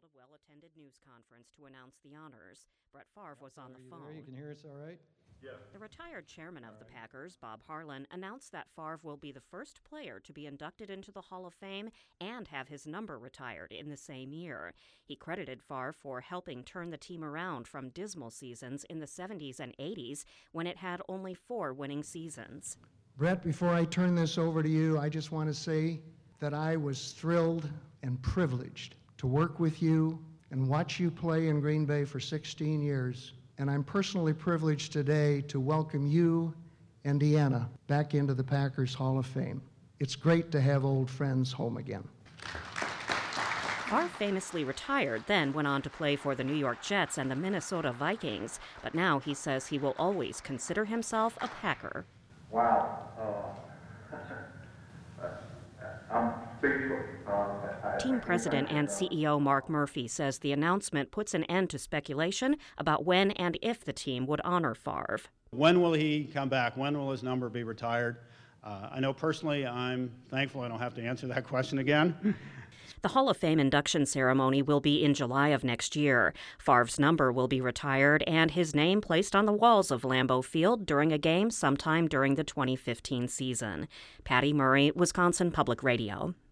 held a well-attended news conference to announce the honors. Brett Favre was on the phone. There? You can hear us all right? Yeah. The retired chairman of the Packers, Bob Harlan, announced that Favre will be the first player to be inducted into the Hall of Fame and have his number retired in the same year. He credited Favre for helping turn the team around from dismal seasons in the 70s and 80s when it had only 4 winning seasons. Brett, before I turn this over to you, I just want to say that I was thrilled and privileged to work with you and watch you play in Green Bay for 16 years. And I'm personally privileged today to welcome you and Deanna back into the Packers Hall of Fame. It's great to have old friends home again. Favre famously retired, then went on to play for the New York Jets and the Minnesota Vikings. But now he says he will always consider himself a Packer. Wow. I'm speechless. Team president and CEO Mark Murphy says the announcement puts an end to speculation about when and if the team would honor Favre. When will he come back? When will his number be retired? I know personally I'm thankful I don't have to answer that question again. The Hall of Fame induction ceremony will be in July of next year. Favre's number will be retired and his name placed on the walls of Lambeau Field during a game sometime during the 2015 season. Patty Murray, Wisconsin Public Radio.